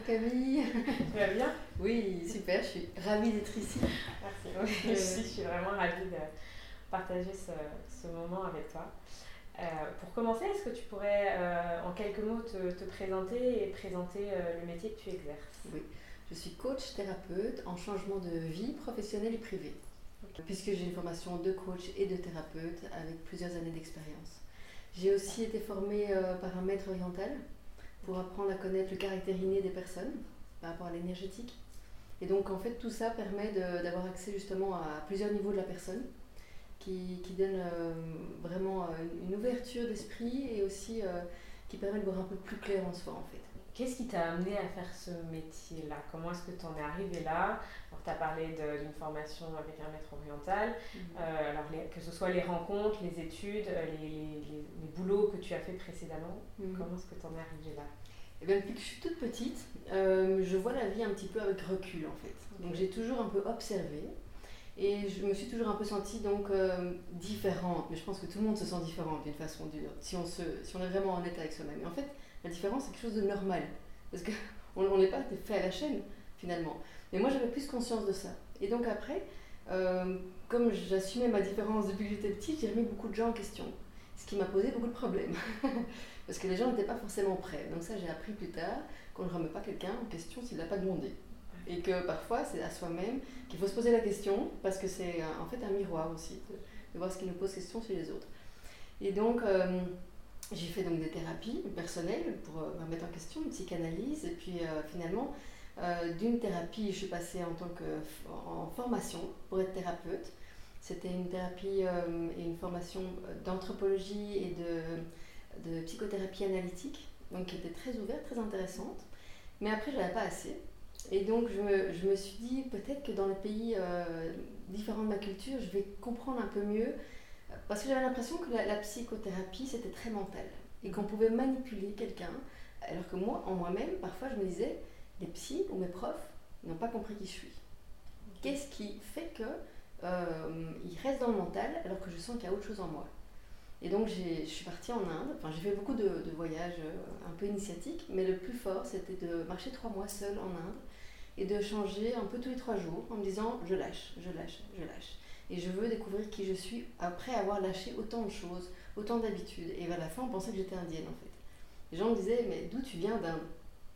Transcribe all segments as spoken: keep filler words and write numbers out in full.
Camille. Tu vas bien? Oui, super, je suis ravie d'être ici. Merci, oui, je, suis, je suis vraiment ravie de partager ce, ce moment avec toi. Euh, pour commencer, est-ce que tu pourrais euh, en quelques mots te, te présenter et présenter euh, le métier que tu exerces? Oui, je suis coach thérapeute en changement de vie professionnelle et privée. Okay. Puisque j'ai une formation de coach et de thérapeute avec plusieurs années d'expérience. J'ai aussi été formée euh, par un maître oriental pour apprendre à connaître le caractère inné des personnes par rapport à l'énergétique. Et donc en fait tout ça permet de, d'avoir accès justement à plusieurs niveaux de la personne qui, qui donne euh, vraiment une, une ouverture d'esprit et aussi euh, qui permet de voir un peu plus clair en soi en fait. Qu'est-ce qui t'a amené à faire ce métier-là? Comment est-ce que tu en es arrivé là? Tu as parlé de, d'une formation avec un maître oriental, mmh. euh, alors les, que ce soit les rencontres, les études, les, les, les, les boulots que tu as fait précédemment, mmh. comment est-ce que tu en es arrivé là? Eh bien, depuis que je suis toute petite, euh, je vois la vie un petit peu avec recul en fait. Okay. Donc j'ai toujours un peu observé et je me suis toujours un peu sentie donc euh, différente. Mais je pense que tout le monde se sent différent d'une façon ou d'une autre, si on, se, si on est vraiment honnête avec soi-même. Et en fait, la différence c'est quelque chose de normal. Parce qu'on n'est pas fait à la chaîne finalement. Mais moi j'avais plus conscience de ça. Et donc après, euh, comme j'assumais ma différence depuis que j'étais petite, j'ai remis beaucoup de gens en question. Ce qui m'a posé beaucoup de problèmes. Parce que les gens n'étaient pas forcément prêts. Donc ça j'ai appris plus tard qu'on ne remet pas quelqu'un en question s'il n'a pas demandé. Et que parfois c'est à soi-même qu'il faut se poser la question parce que c'est en fait un miroir aussi de, de voir ce qui nous pose question chez les autres. Et donc euh, j'ai fait donc des thérapies personnelles pour euh, me remettre en question, une psychanalyse et puis euh, finalement euh, d'une thérapie je suis passée en tant que en formation pour être thérapeute. C'était une thérapie euh, et une formation d'anthropologie et de, de psychothérapie analytique, donc qui était très ouverte, très intéressante. Mais après, je n'avais pas assez. Et donc, je me, je me suis dit, peut-être que dans les pays euh, différents de ma culture, je vais comprendre un peu mieux. Parce que j'avais l'impression que la, la psychothérapie, c'était très mental. Et qu'on pouvait manipuler quelqu'un. Alors que moi, en moi-même, parfois, je me disais, les psys ou mes profs n'ont pas compris qui je suis. Qu'est-ce qui fait que Euh, il reste dans le mental alors que je sens qu'il y a autre chose en moi. Et donc j'ai, je suis partie en Inde, enfin j'ai fait beaucoup de, de voyages euh, un peu initiatiques, mais le plus fort c'était de marcher trois mois seule en Inde et de changer un peu tous les trois jours en me disant je lâche, je lâche, je lâche. Et je veux découvrir qui je suis après avoir lâché autant de choses, autant d'habitudes. Et vers la fin on pensait que j'étais indienne en fait. Les gens me disaient mais d'où tu viens d'Inde?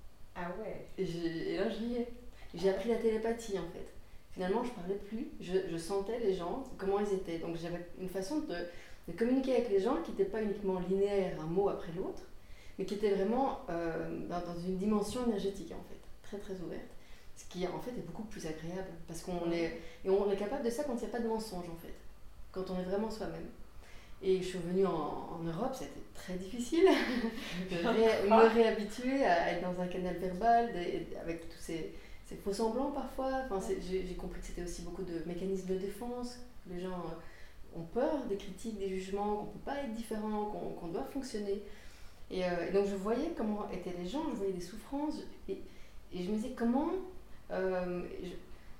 Ah ouais. Et, j'ai, et là je riais. J'ai appris la télépathie en fait. Finalement, je ne parlais plus, je, je sentais les gens, comment ils étaient. Donc j'avais une façon de, de communiquer avec les gens qui n'était pas uniquement linéaire, un mot après l'autre, mais qui était vraiment euh, dans, dans une dimension énergétique, en fait, très très ouverte. Ce qui, en fait, est beaucoup plus agréable, parce qu'on est, et on est capable de ça quand il n'y a pas de mensonge, en fait, quand on est vraiment soi-même. Et je suis venue en, en Europe, ça a été très difficile de ré, me réhabituer à être dans un canal verbal, de, avec tous ces... C'est faux semblant parfois, enfin, c'est, j'ai, j'ai compris que c'était aussi beaucoup de mécanismes de défense, que les gens euh, ont peur des critiques, des jugements, qu'on ne peut pas être différent, qu'on, qu'on doit fonctionner. Et, euh, et donc je voyais comment étaient les gens, je voyais des souffrances, et, et je me disais comment, euh, je,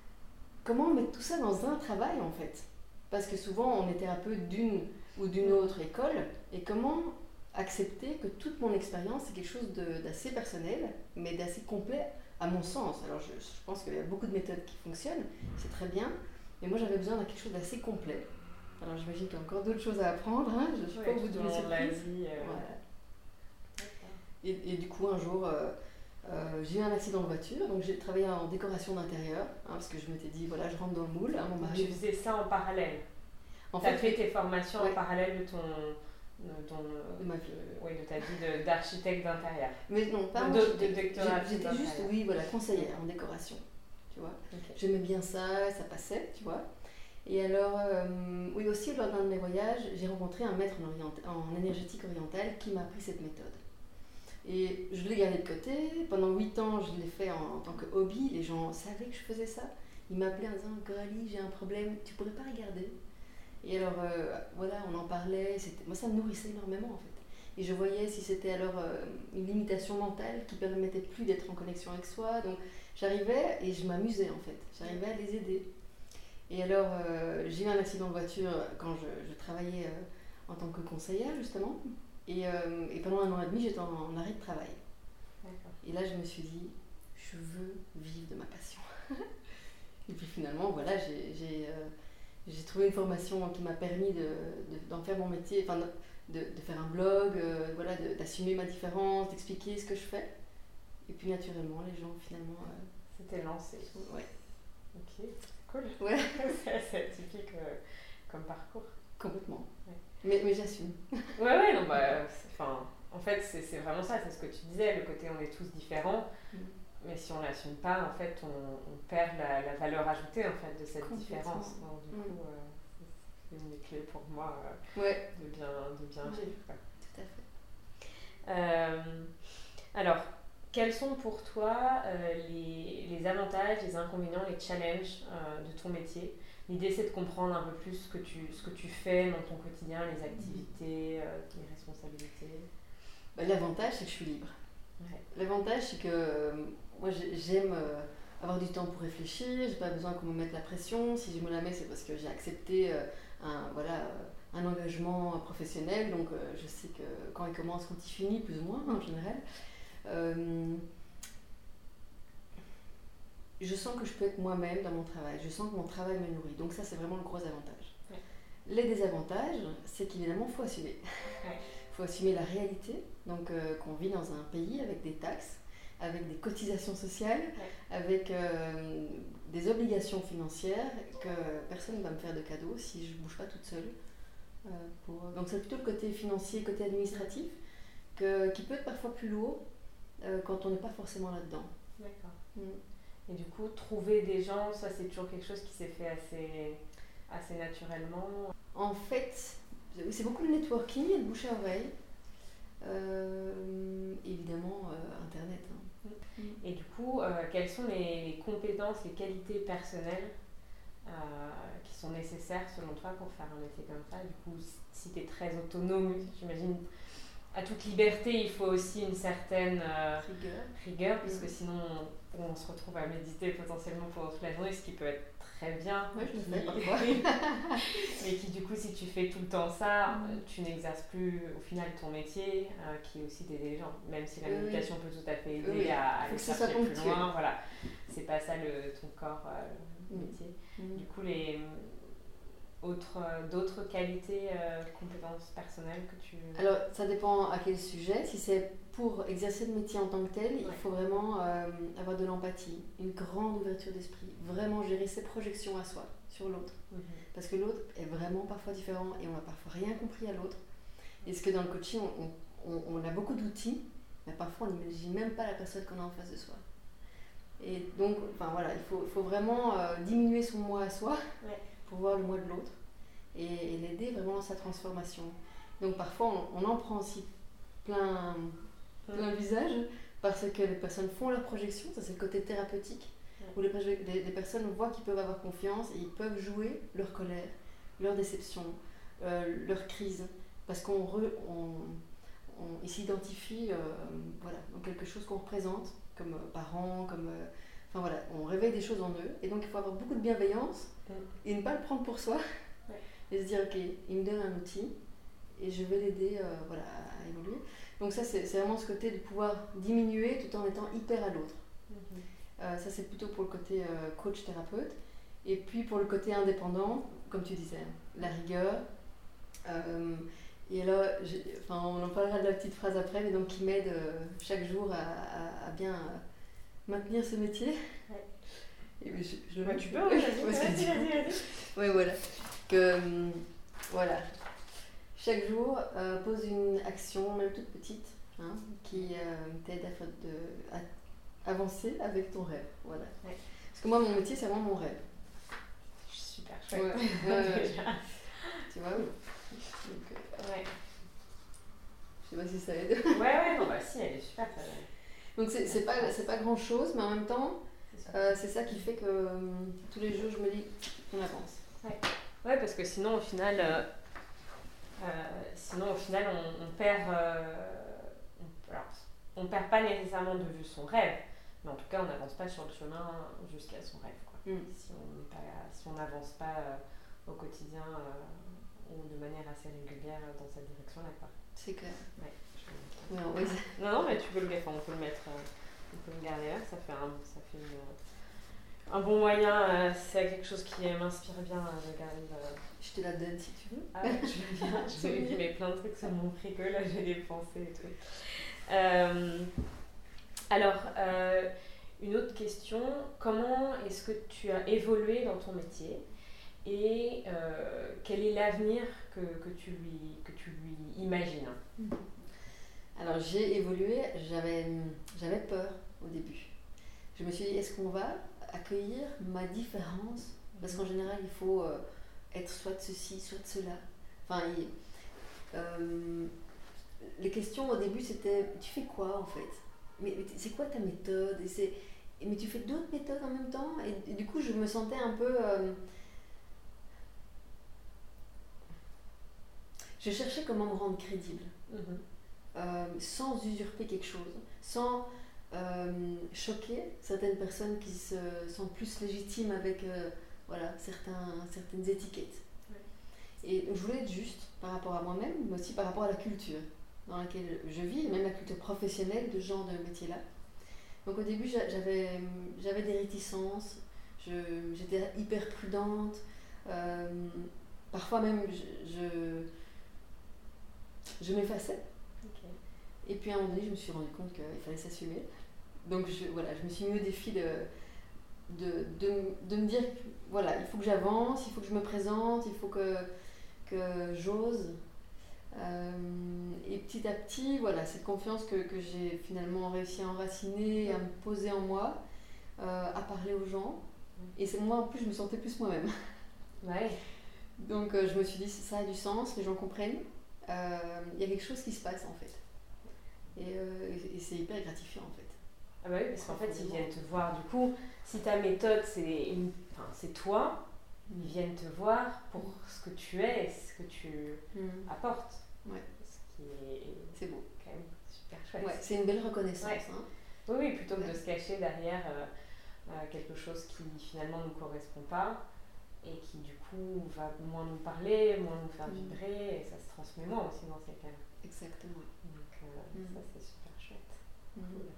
comment mettre tout ça dans un travail en fait. Parce que souvent on est thérapeute d'une ou d'une autre école, et comment accepter que toute mon expérience c'est quelque chose de, d'assez personnel, mais d'assez complet à mon sens. Alors je, je pense qu'il y a beaucoup de méthodes qui fonctionnent, c'est très bien, mais moi j'avais besoin de quelque chose d'assez complet. Alors j'imagine qu'il y a encore d'autres choses à apprendre, hein, je ne suis ouais, pas au bout de mes surprises. Euh... Voilà. Et, et du coup un jour, euh, euh, j'ai eu un accident de voiture, donc j'ai travaillé en décoration d'intérieur, hein, parce que je m'étais dit, voilà, je rentre dans le moule. Hein, mon mari... Tu faisais ça en parallèle? En fait, tu as fait tes formations ouais. en parallèle de ton... De, ton, de ma vie. De, oui, de ta vie de, d'architecte d'intérieur. Mais non, pas de, de, de, de J'étais juste, oui, voilà, conseillère en décoration, tu vois. Okay. J'aimais bien ça, ça passait, tu vois. Et alors, euh, oui, aussi, lors d'un de mes voyages, j'ai rencontré un maître en, orient... en énergétique orientale qui m'a appris cette méthode. Et je l'ai gardé de côté. Pendant huit ans, je l'ai fait en, en tant que hobby. Les gens savaient que je faisais ça. Ils m'appelaient en disant « Coralie, j'ai un problème, tu pourrais pas regarder ?» Et alors, euh, voilà, on en parlait, c'était... moi ça me nourrissait énormément en fait. Et je voyais si c'était alors euh, une limitation mentale qui ne permettait plus d'être en connexion avec soi. Donc j'arrivais et je m'amusais en fait, j'arrivais à les aider. Et alors, euh, j'ai eu un accident de voiture quand je, je travaillais euh, en tant que conseillère justement. Et, euh, et pendant un an et demi, j'étais en, en arrêt de travail. D'accord. Et là, je me suis dit, je je veux vivre de ma passion. Et puis finalement, voilà, j'ai, j'ai, euh, j'ai trouvé une formation qui m'a permis de, de, d'en faire mon métier, enfin de, de faire un blog, euh, voilà, de, d'assumer ma différence, d'expliquer ce que je fais. Et puis naturellement, les gens finalement... Euh, C'était lancé. Ouais. Ok, cool. Ouais. c'est assez atypique euh, comme parcours. Complètement. Ouais. Mais, mais j'assume. Ouais, ouais, non, bah, enfin, en fait, c'est, c'est vraiment ça, c'est ce que tu disais, le côté on est tous différents, mm. mais si on l'assume pas, en fait, on, on perd la, la valeur ajoutée, en fait, de cette différence. Donc, du mm. coup, euh, c'est une des clés pour moi euh, ouais. de bien, de bien ouais. vivre. Quoi. Tout à fait. Euh, alors, quels sont pour toi euh, les, les avantages, les inconvénients, les challenges euh, de ton métier ? L'idée, c'est de comprendre un peu plus ce que tu, ce que tu fais dans ton quotidien, les activités, euh, les responsabilités. Bah, l'avantage, c'est que je suis libre. Ouais. L'avantage, c'est que euh, moi, j'aime euh, avoir du temps pour réfléchir. J'ai pas besoin qu'on me mette la pression. Si je me la mets, c'est parce que j'ai accepté euh, un, voilà, euh, un engagement professionnel. Donc, euh, je sais que quand il commence, quand il finit, plus ou moins, en général. Euh, je sens que je peux être moi-même dans mon travail, je sens que mon travail me nourrit, donc ça c'est vraiment le gros avantage. Ouais. Les désavantages, c'est qu'évidemment il faut assumer. Il ouais. faut assumer la réalité, donc euh, qu'on vit dans un pays avec des taxes, avec des cotisations sociales, ouais. avec euh, des obligations financières, que personne ne va me faire de cadeaux si je ne bouge pas toute seule. Euh, pour... Donc c'est plutôt le côté financier, le côté administratif, que, qui peut être parfois plus lourd euh, quand on n'est pas forcément là-dedans. D'accord. Mm. Et du coup, trouver des gens, ça c'est toujours quelque chose qui s'est fait assez, assez naturellement. En fait, c'est beaucoup le networking et le bouche à oreille. Euh, évidemment, euh, Internet. Hein. Et du coup, euh, quelles sont les compétences, les qualités personnelles euh, qui sont nécessaires selon toi pour faire un métier comme ça ? Du coup, si tu es très autonome, j'imagine, à toute liberté, il faut aussi une certaine euh, rigueur, rigueur parce que sinon on, on se retrouve à méditer potentiellement pendant toute la journée, ce qui peut être très bien. Oui, je le fais parfois. Mais qui du coup, si tu fais tout le temps ça, mm. tu n'exerces plus au final ton métier, euh, qui est aussi d'aider les gens. Même si la méditation oui. peut tout à fait aider oui. à aller chercher plus loin, voilà. C'est pas ça le, ton corps, euh, le mm. métier. Mm. Du coup, les... Autre, d'autres qualités, euh, compétences personnelles que tu... Alors, ça dépend à quel sujet. Si c'est pour exercer le métier en tant que tel, ouais. il faut vraiment euh, avoir de l'empathie, une grande ouverture d'esprit, vraiment gérer ses projections à soi, sur l'autre. Mm-hmm. Parce que l'autre est vraiment parfois différent et on n'a parfois rien compris à l'autre. Et ce que dans le coaching, on, on, on a beaucoup d'outils, mais parfois on n'imagine même pas la personne qu'on a en face de soi. Et donc, enfin voilà, il faut, il faut vraiment euh, diminuer son moi à soi. Ouais. Pour voir le moi de l'autre et, et l'aider vraiment dans sa transformation. Donc parfois on, on en prend aussi plein, plein le visage parce que les personnes font leur projection, ça c'est le côté thérapeutique, ouais. où les, les, les personnes voient qu'ils peuvent avoir confiance et ils peuvent jouer leur colère, leur déception, euh, leur crise, parce qu'on re, on, on, ils s'identifient euh, voilà, dans quelque chose qu'on représente comme euh, parents, comme... Euh, Enfin voilà, on réveille des choses en eux et donc il faut avoir beaucoup de bienveillance mm. et ne pas le prendre pour soi ouais. et se dire ok, il me donne un outil et je vais l'aider euh, voilà, à évoluer. Donc ça c'est, c'est vraiment ce côté de pouvoir diminuer tout en étant hyper à l'autre. Mm-hmm. Euh, ça c'est plutôt pour le côté euh, coach thérapeute et puis pour le côté indépendant, comme tu disais, la rigueur. Euh, et là, enfin, on en parlera de la petite phrase après, mais donc qui m'aide euh, chaque jour à, à, à bien... Euh, maintenir ce métier. Ouais. Et je, je ouais, tu peux, oui, vas-y, vas-y, vas-y, vas-y. Oui, voilà. Que, euh, voilà. Chaque jour, euh, pose une action, même toute petite, hein, qui euh, t'aide à, de, à avancer avec ton rêve. Voilà. Ouais. Parce que moi, mon métier, c'est vraiment mon rêve. Super chouette. Ouais. Euh, tu vois, oui. Donc, euh, ouais. Je sais pas si ça aide. Ouais, ouais, non, bah si, elle est super. Ça... Donc c'est, c'est, pas, c'est pas grand chose, mais en même temps, c'est, euh, c'est ça qui fait que euh, tous les jours je me dis qu'on avance. Ouais, ouais parce que sinon au final, euh, euh, sinon, au final on, on perd, euh, on, alors, on perd pas nécessairement de vue son rêve, mais en tout cas on n'avance pas sur le chemin jusqu'à son rêve. Quoi. Mm. Si on pas, si on n'avance pas euh, au quotidien euh, ou de manière assez régulière dans cette direction-là. Quoi. C'est clair. Ouais. Non, oui. non, non, mais tu peux le mettre, on peut le mettre euh, On peut me garder là, ça fait un, ça fait une, un bon moyen. Euh, c'est quelque chose qui m'inspire bien euh, de garder. Euh... Je te la donne si tu veux. Ah, je veux bien. Je vais mettre plein de trucs sur mon frigo, là, je vais dépenser et tout. Euh, alors, euh, une autre question. Comment est-ce que tu as évolué dans ton métier et euh, quel est l'avenir que, que, tu lui, que tu lui imagines? Alors, j'ai évolué, j'avais, j'avais peur au début. Je me suis dit, est-ce qu'on va accueillir ma différence? Parce qu'en général, il faut euh, être soit de ceci, soit de cela. Enfin, il, euh, les questions au début, c'était, tu fais quoi en fait? Mais, mais c'est quoi ta méthode? Et c'est, mais tu fais d'autres méthodes en même temps? Et, et du coup, je me sentais un peu... Euh, je cherchais comment me rendre crédible. Mm-hmm. Euh, sans usurper quelque chose, sans euh, choquer certaines personnes qui se sentent plus légitimes avec euh, voilà, certains, certaines étiquettes. Ouais. Et je voulais être juste par rapport à moi-même, mais aussi par rapport à la culture dans laquelle je vis, même la culture professionnelle de ce genre de métier-là. Donc au début, j'avais, j'avais des réticences, je, j'étais hyper prudente, euh, parfois même je, je, je m'effaçais. Et puis à un moment donné, je me suis rendu compte qu'il fallait s'assumer. Donc je, voilà, je me suis mis au défi de, de, de, de me dire, voilà, il faut que j'avance, il faut que je me présente, il faut que, que j'ose. Euh, et petit à petit, voilà, cette confiance que, que j'ai finalement réussi à enraciner, à me poser en moi, euh, à parler aux gens. Et c'est moi, en plus, je me sentais plus moi-même. Ouais. Donc euh, je me suis dit, ça a du sens, les gens comprennent. Il euh, y a quelque chose qui se passe en fait. Et, euh, et c'est hyper gratifiant en fait. Ah bah oui, parce qu'en fait, ils viennent te voir. Du coup, si ta méthode, c'est, une... enfin, c'est toi, ils viennent te voir pour ce que tu es et ce que tu mmh. apportes. Ouais. Ce qui est... C'est beau. Quand même super chouette. Ouais, c'est une belle reconnaissance. Ouais. Hein. Oui, oui, plutôt que ouais. de se cacher derrière euh, euh, quelque chose qui finalement ne nous correspond pas et qui du coup va moins nous parler, moins nous faire mmh. vibrer, et ça se transmet moins aussi dans ces cas-là. Exactement. Donc euh, mmh. ça c'est super chouette. Mmh. Cool.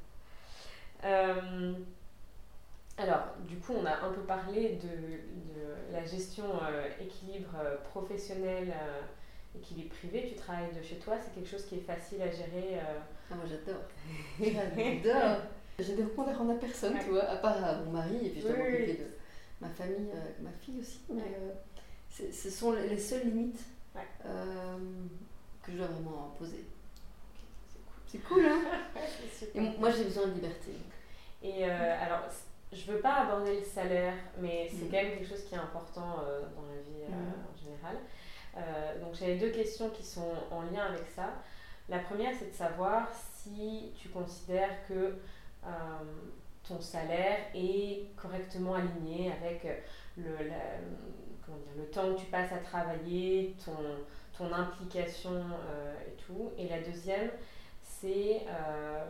Euh, alors, du coup, on a un peu parlé de, de la gestion euh, équilibre euh, professionnel, euh, équilibre privé. Tu travailles de chez toi, c'est quelque chose qui est facile à gérer euh... Ah, moi j'adore. J'adore. J'ai des recours à personne, ouais. tu vois, à part à mon mari, et puis je dois oui, m'occuper oui. de ma famille, euh, ma fille aussi. Mais euh, c'est, ce sont les seules limites ouais. euh, que je dois vraiment poser. C'est cool, hein. Et moi, j'ai besoin de liberté. Et euh, alors, je veux pas aborder le salaire, mais c'est mmh. quand même quelque chose qui est important euh, dans la vie euh, mmh. en général. Euh, donc, j'avais deux questions qui sont en lien avec ça. La première, c'est de savoir si tu considères que euh, ton salaire est correctement aligné avec le, la, comment dire, le temps que tu passes à travailler, ton, ton implication euh, et tout. Et la deuxième, c'est euh...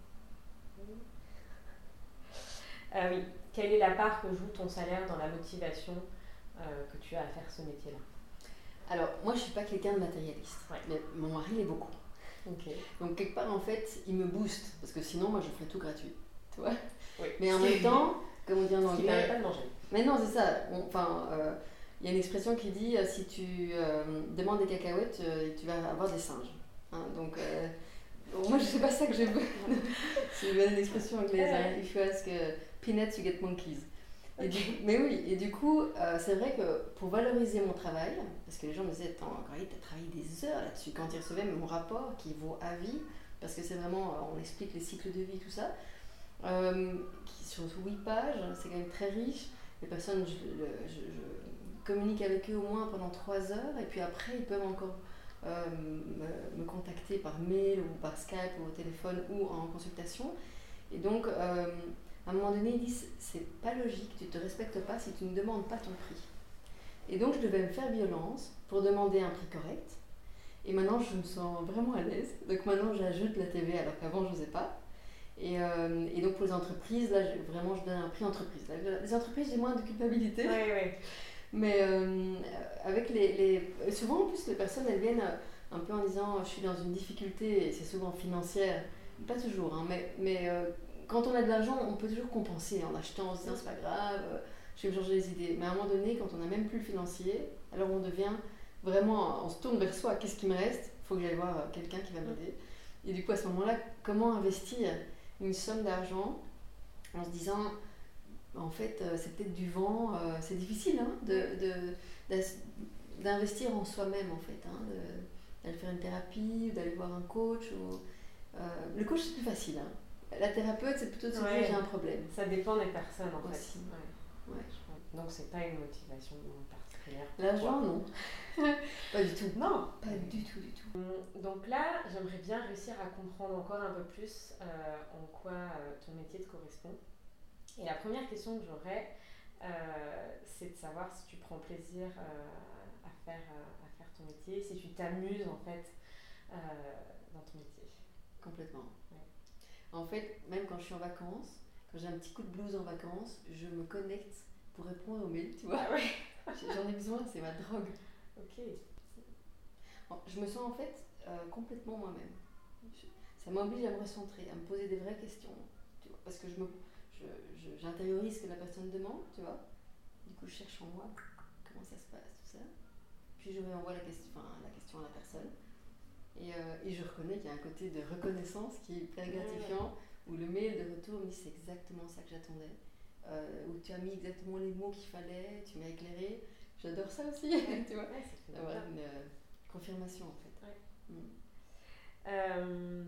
Euh, oui, quelle est la part que joue ton salaire dans la motivation euh, que tu as à faire ce métier-là? Alors, moi, je ne suis pas quelqu'un de matérialiste, ouais. mais mon mari l'est beaucoup. Okay. Donc, quelque part, en fait, il me booste, parce que sinon, moi, je ferais tout gratuit, tu vois. Oui. Mais en même temps, comme on dit en anglais... Ce qui pas de manger. Mais non, c'est ça. On, enfin, il euh, y a une expression qui dit, euh, si tu euh, demandes des cacahuètes, euh, tu vas avoir des singes. Hein, donc... Euh, moi, je sais pas ça que je veux. C'est une expression anglaise. Hein. If you ask uh, peanuts, you get monkeys. Et du, mais oui, et du coup, euh, c'est vrai que pour valoriser mon travail, parce que les gens me disaient, attends, Coralie, tu as travaillé des heures là-dessus. Quand ils recevaient mon rapport, qui vaut à vie, parce que c'est vraiment, on explique les cycles de vie, tout ça, euh, qui sur huit pages, c'est quand même très riche. Les personnes, je, je, je communique avec eux au moins pendant trois heures, et puis après, ils peuvent encore. Euh, me, me contacter par mail ou par Skype ou au téléphone ou en consultation. Et donc, euh, à un moment donné, ils disent c'est pas logique, tu te respectes pas si tu ne demandes pas ton prix. Et donc, je devais me faire violence pour demander un prix correct. Et maintenant, je me sens vraiment à l'aise. Donc, maintenant, j'ajoute la T V alors qu'avant, je n'osais pas. Et, euh, et donc, pour les entreprises, là, je, vraiment, je donne un prix entreprise. Là, les entreprises, j'ai moins de culpabilité. Oui, oui. Mais euh, avec les, les... Souvent, en plus, les personnes, elles viennent un peu en disant « je suis dans une difficulté », et c'est souvent financière, pas toujours, hein, mais, mais euh, quand on a de l'argent, on peut toujours compenser en achetant, en se disant c'est pas grave, euh, je vais me changer les idées. Mais à un moment donné, quand on n'a même plus le financier, alors on devient vraiment, on se tourne vers soi. Qu'est-ce qui me reste? Il faut que j'aille voir quelqu'un qui va m'aider. Et du coup, à ce moment-là, comment investir une somme d'argent en se disant, en fait, euh, c'est peut-être du vent, euh, c'est difficile hein, de, de, d'investir en soi-même, en fait, hein, de, d'aller faire une thérapie, ou d'aller voir un coach. Ou, euh, le coach, c'est plus facile. Hein. La thérapeute, c'est plutôt de se dire Ouais. j'ai un problème. Ça dépend des personnes, en aussi. fait. Ouais. Ouais. Donc, c'est pas une motivation particulière. L'argent, non. Pas du tout. Non. Pas du tout, du tout. Donc là, j'aimerais bien réussir à comprendre encore un peu plus euh, en quoi euh, ton métier te correspond. Et la première question que j'aurais, euh, c'est de savoir si tu prends plaisir euh, à, faire, euh, à faire ton métier, si tu t'amuses en fait euh, dans ton métier. Complètement. Ouais. En fait, même quand je suis en vacances, quand j'ai un petit coup de blues en vacances, je me connecte pour répondre aux mails, tu vois. Ah ouais. J'en ai besoin, c'est ma drogue. Ok. Je me sens en fait euh, complètement moi-même. Je, ça m'oblige à me recentrer, à me poser des vraies questions, tu vois, parce que je me, je, je, j'intériorise ce que la personne demande, tu vois. Du coup, je cherche en moi comment ça se passe, tout ça. Puis je réenvoie la question, enfin, la question à la personne. Et, euh, et je reconnais qu'il y a un côté de reconnaissance qui est hyper gratifiant, où le mail de retour me dit c'est exactement ça que j'attendais, euh, où tu as mis exactement les mots qu'il fallait, tu m'as éclairé. J'adore ça aussi, Ouais. tu vois. Ouais, ça fait Avoir bien. une euh, confirmation en fait. Ouais. Mm. Euh,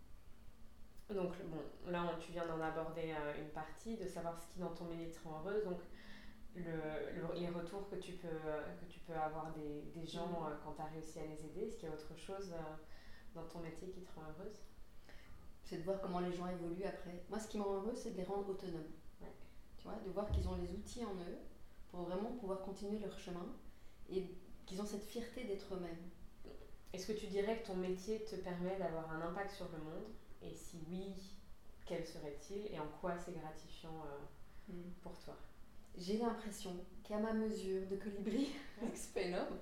donc bon, là on, tu viens d'en aborder euh, une partie, de savoir ce qui dans ton métier te rend heureuse. Donc le, le, les retours que tu peux, que tu peux avoir des, des gens Mm. euh, quand tu as réussi à les aider, est-ce qu'il y a autre chose euh, dans ton métier qui te rend heureuse? C'est de voir comment les gens évoluent après. Moi, ce qui me rend heureuse, c'est de les rendre autonomes. Ouais. Tu vois, de voir qu'ils ont les outils en eux pour vraiment pouvoir continuer leur chemin et qu'ils ont cette fierté d'être eux-mêmes. Est-ce que tu dirais que ton métier te permet d'avoir un impact sur le monde? Et si oui, quel serait-il? Et en quoi c'est gratifiant euh, mm. pour toi? J'ai l'impression qu'à ma mesure de colibri, ouais. c'est pas énorme,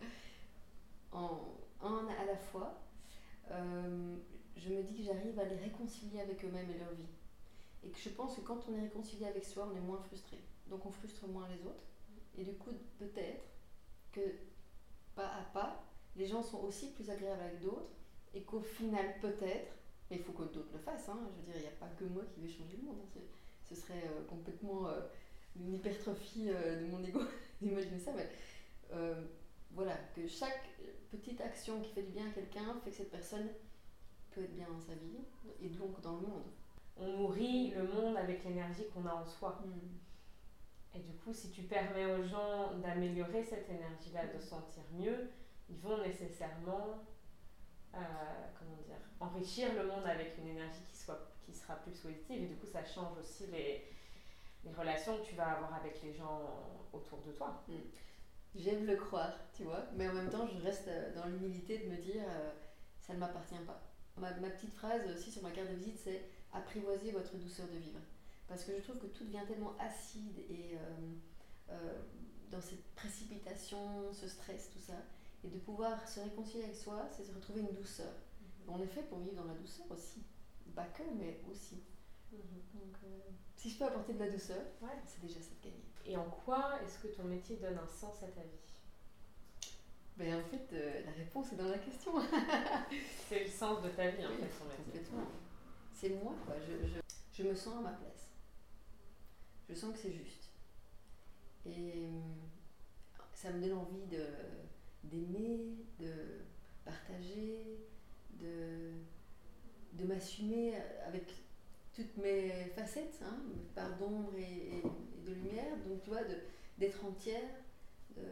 en un à la fois, euh, je me dis que j'arrive à les réconcilier avec eux-mêmes et leur vie. Et que je pense que quand on est réconcilié avec soi, on est moins frustré. Donc on frustre moins les autres. Et du coup, peut-être que pas à pas, les gens sont aussi plus agréables avec d'autres. Et qu'au final, peut-être, mais il faut que d'autres le fassent. Hein, je veux dire, il n'y a pas que moi qui vais changer le monde. Hein, ce serait euh, complètement euh, une hypertrophie euh, de mon ego d'imaginer ça. Mais euh, voilà, que chaque petite action qui fait du bien à quelqu'un fait que cette personne peut être bien dans sa vie et donc dans le monde. On nourrit le monde avec l'énergie qu'on a en soi. Mm. Et du coup, si tu permets aux gens d'améliorer cette énergie-là, de se sentir mieux, ils vont nécessairement euh, comment dire, enrichir le monde avec une énergie qui, soit, qui sera plus positive. Et du coup, ça change aussi les, les relations que tu vas avoir avec les gens autour de toi. Mm. J'aime le croire, tu vois, mais en même temps, je reste dans l'humilité de me dire euh, ça ne m'appartient pas. Ma, ma petite phrase aussi sur ma carte de visite, c'est apprivoisez votre douceur de vivre. Parce que je trouve que tout devient tellement acide et euh, euh, dans cette précipitation, ce stress, tout ça. Et de pouvoir se réconcilier avec soi, c'est se retrouver une douceur. Mm-hmm. On est fait pour vivre dans la douceur aussi. Pas que, mais aussi. Mm-hmm. Donc, euh, si je peux apporter de la douceur, ouais. C'est déjà ça de gagner. Et en quoi est-ce que ton métier donne un sens à ta vie? Ben en fait, euh, la réponse est dans la question. C'est le sens de ta vie, oui, en fait, ton métier. Complètement. C'est moi, quoi. Je, je, je me sens à ma place. Je sens que c'est juste. Et ça me donne envie de, d'aimer, de partager, de, de m'assumer avec toutes mes facettes, hein, part d'ombre et, et, et de lumière. Donc, tu vois, de, d'être entière, de,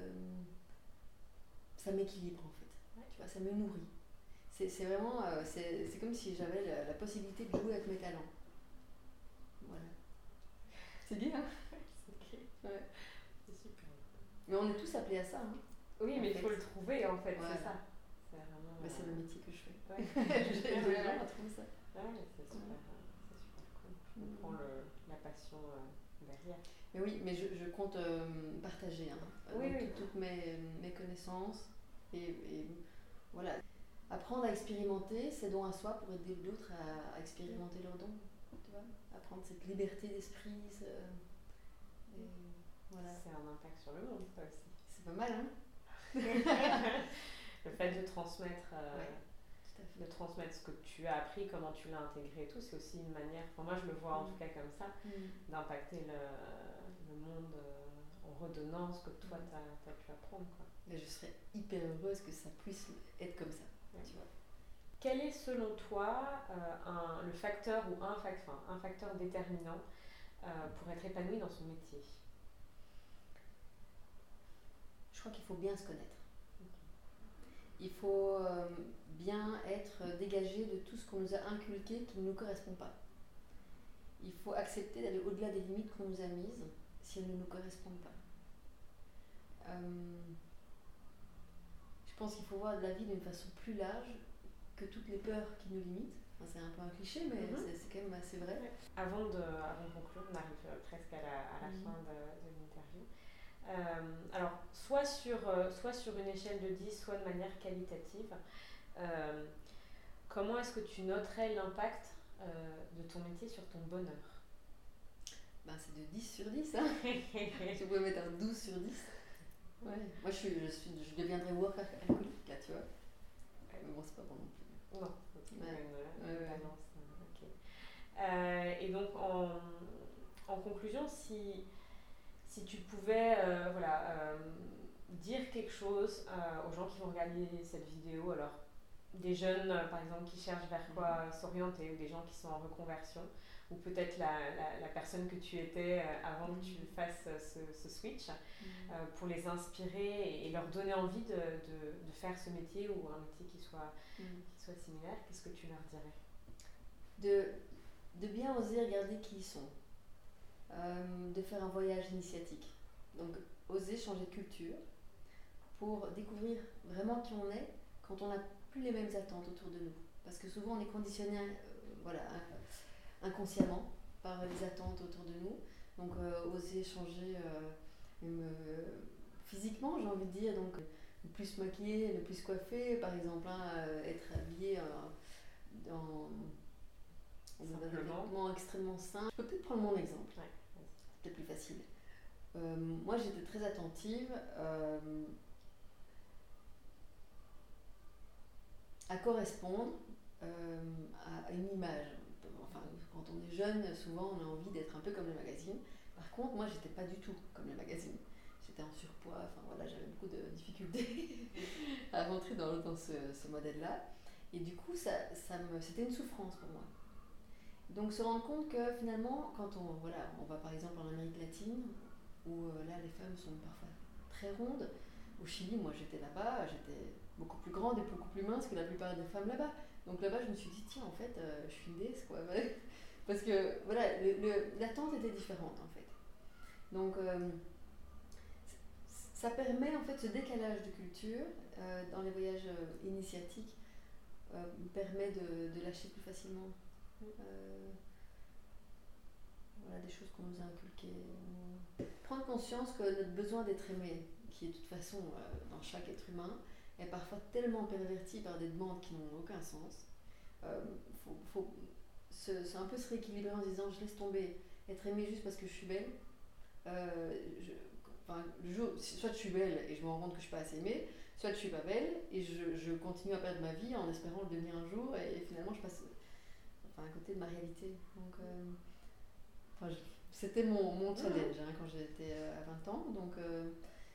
ça m'équilibre en fait. Ouais. Tu vois, ça me nourrit. C'est, c'est vraiment, euh, c'est, c'est comme si j'avais la, la possibilité de jouer avec mes talents. Voilà. C'est bien, hein? C'est ok. Ouais. C'est super. Mais on est tous appelés à ça, hein? Oui, mais il faut le trouver en fait, ouais. C'est ça. C'est vraiment. Bah, c'est le métier que je fais. Ouais. J'ai vraiment trouvé ça. Ouais, c'est super, ouais. C'est super cool. Je comprends le, la passion euh, derrière. Mais oui, mais je, je compte euh, partager hein, oui, donc, oui. toutes mes, mes connaissances et, et voilà. Apprendre à expérimenter ses dons à soi pour aider d'autres à, à expérimenter leurs dons. tu vois, à prendre cette liberté d'esprit. Ce... Et voilà. C'est un impact sur le monde, ça aussi. C'est pas mal, hein. Le fait de transmettre, euh, ouais, de transmettre ce que tu as appris, comment tu l'as intégré et tout, c'est aussi une manière, enfin moi je le vois en mm. tout cas comme ça, mm. d'impacter le, le monde euh, en redonnant ce que toi mm. tu as pu apprendre, quoi. Mais je serais hyper heureuse que ça puisse être comme ça, ouais. Tu vois. Quel est selon toi euh, un, le facteur ou un, fac, enfin, un facteur déterminant euh, pour être épanoui dans son métier? Je crois qu'il faut bien se connaître. Il faut euh, bien être dégagé de tout ce qu'on nous a inculqué qui ne nous correspond pas. Il faut accepter d'aller au-delà des limites qu'on nous a mises si elles ne nous correspondent pas. Euh, je pense qu'il faut voir la vie d'une façon plus large que toutes les peurs qui nous limitent. Enfin, c'est un peu un cliché, mais mm-hmm. c'est, c'est quand même assez vrai. Ouais. Avant, de, avant de conclure, on arrive presque à la, à la mm-hmm. fin de, de l'interview. Euh, alors, soit sur, euh, soit sur une échelle de dix, soit de manière qualitative, euh, comment est-ce que tu noterais l'impact euh, de ton métier sur ton bonheur? Ben, c'est de dix sur dix, hein. Tu pouvais mettre un douze sur dix. Ouais. Moi, je, suis, je, suis, je deviendrais workaholic, là, tu vois. Ouais. Mais bon, c'est pas bon non plus. Non, c'est ouais. une, une ouais, balance. Ouais. Okay. Euh, et donc, en, en conclusion, si... Si tu pouvais euh, voilà, euh, dire quelque chose euh, aux gens qui vont regarder cette vidéo, alors des jeunes euh, par exemple qui cherchent vers quoi mmh. s'orienter, ou des gens qui sont en reconversion, ou peut-être la, la, la personne que tu étais euh, avant mmh. que tu fasses ce, ce switch, mmh. euh, pour les inspirer et, et leur donner envie de, de, de faire ce métier ou un métier qui soit, mmh. qui soit similaire, qu'est-ce que tu leur dirais? de, de bien oser regarder qui ils sont. Euh, de faire un voyage initiatique. Donc, oser changer de culture pour découvrir vraiment qui on est quand on n'a plus les mêmes attentes autour de nous. Parce que souvent, on est conditionné euh, voilà, inconsciemment par les attentes autour de nous. Donc, euh, oser changer euh, même, euh, physiquement, j'ai envie de dire. Donc, ne plus se maquiller, ne plus se coiffer, par exemple, hein, être habillé euh, dans... On a des vêtements extrêmement sains. Je peux peut-être prendre mon exemple. Ouais. C'est peut-être plus facile. Euh, moi, j'étais très attentive euh, à correspondre euh, à une image. Enfin, quand on est jeune, souvent, on a envie d'être un peu comme les magazines. Par contre, moi, j'étais pas du tout comme les magazines. J'étais en surpoids. Enfin voilà, j'avais beaucoup de difficultés à rentrer dans, dans ce, ce modèle-là. Et du coup, ça, ça me, c'était une souffrance pour moi. Donc se rendre compte que finalement, quand on, voilà, on va par exemple en Amérique latine, où euh, là les femmes sont parfois très rondes, au Chili, moi j'étais là-bas, j'étais beaucoup plus grande et beaucoup plus mince que la plupart des femmes là-bas. Donc là-bas je me suis dit, tiens en fait, euh, je suis une déesse quoi. Parce que voilà, le, le, l'attente était différente en fait. Donc euh, ça permet en fait ce décalage de culture euh, dans les voyages euh, initiatiques, euh, permet de, de lâcher plus facilement. Euh, voilà des choses qu'on nous a inculquées. Prendre conscience que notre besoin d'être aimé, qui est de toute façon euh, dans chaque être humain, est parfois tellement perverti par des demandes qui n'ont aucun sens. Euh, faut, faut se, c'est un peu se rééquilibrer en se disant je laisse tomber être aimé juste parce que je suis belle. Euh, je, enfin, le jour, soit je suis belle et je me rends compte que je suis pas assez aimée, soit je suis pas belle et je, je continue à perdre ma vie en espérant le devenir un jour et, et finalement je passe enfin, à côté de ma réalité. Donc, euh, enfin, je, c'était mon, mon challenge hein, quand j'étais à vingt ans. Donc, euh,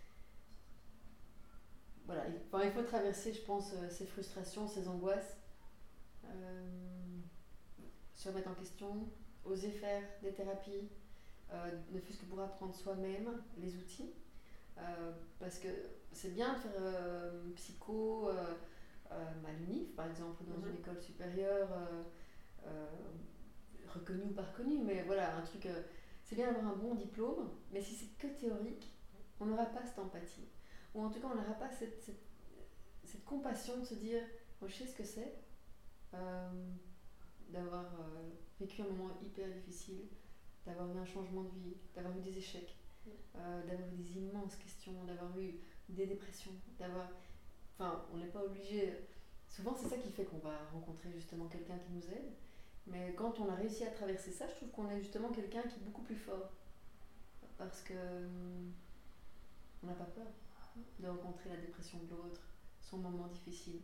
voilà, il, enfin, il faut traverser, je pense, ces frustrations, ces angoisses, euh, se remettre en question, oser faire des thérapies, euh, ne fût-ce que pour apprendre soi-même les outils. Euh, parce que c'est bien de faire euh, psycho euh, euh, à l'U N I F, par exemple, dans mm-hmm. une école supérieure. Euh, Euh, reconnu ou pas reconnu, mais voilà, un truc, euh, c'est bien d'avoir un bon diplôme, mais si c'est que théorique, on n'aura pas cette empathie. Ou en tout cas, on n'aura pas cette, cette, cette compassion de se dire, moi je sais ce que c'est, euh, d'avoir euh, vécu un moment hyper difficile, d'avoir eu un changement de vie, d'avoir eu des échecs, euh, d'avoir eu des immenses questions, d'avoir eu des dépressions, d'avoir... Enfin, on n'est pas obligé... Souvent, c'est ça qui fait qu'on va rencontrer justement quelqu'un qui nous aide. Mais quand on a réussi à traverser ça, je trouve qu'on est justement quelqu'un qui est beaucoup plus fort. Parce que hum, on n'a pas peur de rencontrer la dépression de l'autre, son moment difficile.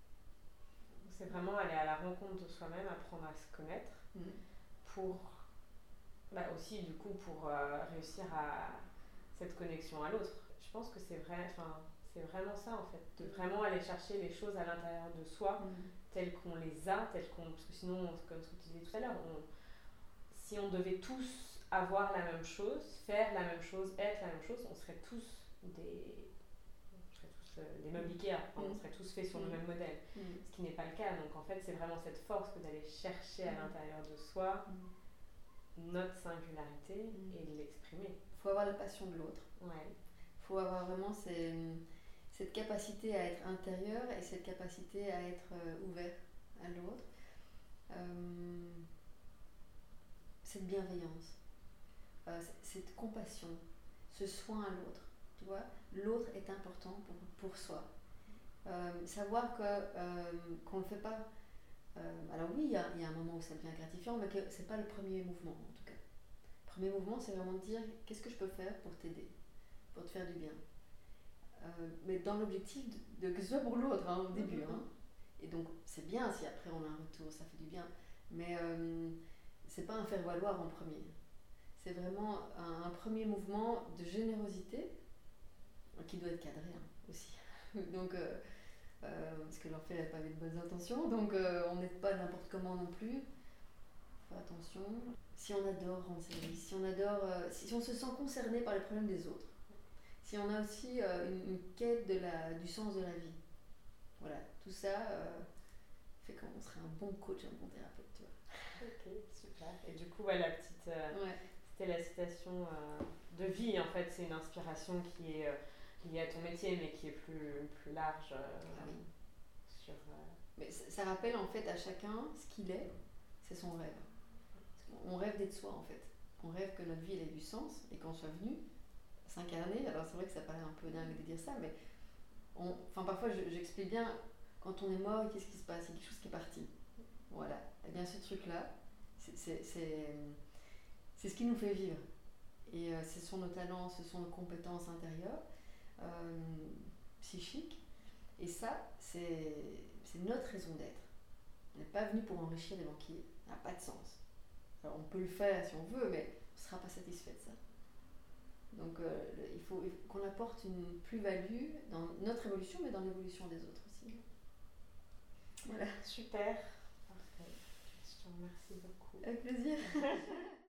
C'est vraiment aller à la rencontre de soi-même, apprendre à se connaître, Mm. pour bah aussi du coup pour euh, réussir à cette connexion à l'autre. Je pense que c'est vrai, enfin c'est vraiment ça en fait, de vraiment aller chercher les choses à l'intérieur de soi, Mm. telles qu'on les a, telles qu'on, parce que sinon, comme ce que tu disais tout à l'heure, on, si on devait tous avoir la même chose, faire la même chose, être la même chose, on serait tous des, on serait tous euh, des meubles Ikea, enfin, on serait tous faits sur Mm. le même modèle, Mm. ce qui n'est pas le cas. Donc en fait, c'est vraiment cette force que d'aller chercher à Mm. l'intérieur de soi Mm. notre singularité Mm. et de l'exprimer. Il faut avoir la passion de l'autre. Ouais. Il faut avoir vraiment ces, cette capacité à être intérieur et cette capacité à être euh, ouvert à l'autre. Euh, cette bienveillance, euh, cette compassion, ce soin à l'autre. Tu vois, l'autre est important pour, pour soi. Euh, savoir que, euh, qu'on ne le fait pas. Euh, alors oui, il y, a, il y a un moment où ça devient gratifiant, mais que ce n'est pas le premier mouvement en tout cas. Le premier mouvement, c'est vraiment de dire qu'est-ce que je peux faire pour t'aider, pour te faire du bien. Euh, mais dans l'objectif de, de que ce soit pour l'autre hein, au début. Hein. Et donc c'est bien si après on a un retour, ça fait du bien. Mais euh, c'est pas un faire-valoir en premier. C'est vraiment un, un premier mouvement de générosité qui doit être cadré hein, aussi. donc, euh, euh, parce que l'enfer n'est pas avec de bonnes intentions, donc euh, on n'aide pas n'importe comment non plus. Faut faire attention. Si on adore rendre service, si on adore, euh, si on se sent concerné par les problèmes des autres, si on a aussi euh, une, une quête de la, du sens de la vie, voilà, tout ça euh, fait qu'on serait un bon coach, un bon thérapeute, tu vois. Ok, super. Et du coup, ouais, la petite, euh, Ouais. c'était la citation euh, de vie, en fait, c'est une inspiration qui est euh, liée à ton métier, mais qui est plus, plus large. Euh, Ah oui. sur, euh... Mais ça, ça rappelle en fait à chacun ce qu'il est, c'est son rêve. On rêve d'être soi en fait. On rêve que notre vie elle ait du sens et qu'on soit venu s'incarner. Alors c'est vrai que ça paraît un peu dingue de dire ça, mais on, enfin parfois je, j'explique bien, quand on est mort, qu'est-ce qui se passe? Il y a quelque chose qui est parti. Voilà. Et bien ce truc-là, c'est, c'est, c'est, c'est ce qui nous fait vivre. Et euh, ce sont nos talents, ce sont nos compétences intérieures, euh, psychiques. Et ça, c'est, c'est notre raison d'être. On n'est pas venu pour enrichir les banquiers. Ça n'a pas de sens. Alors on peut le faire si on veut, mais on ne sera pas satisfait de ça. Donc euh, il, faut, il faut qu'on apporte une plus-value dans notre évolution, mais dans l'évolution des autres aussi. Voilà. Super. Parfait. Je te remercie beaucoup. Avec plaisir.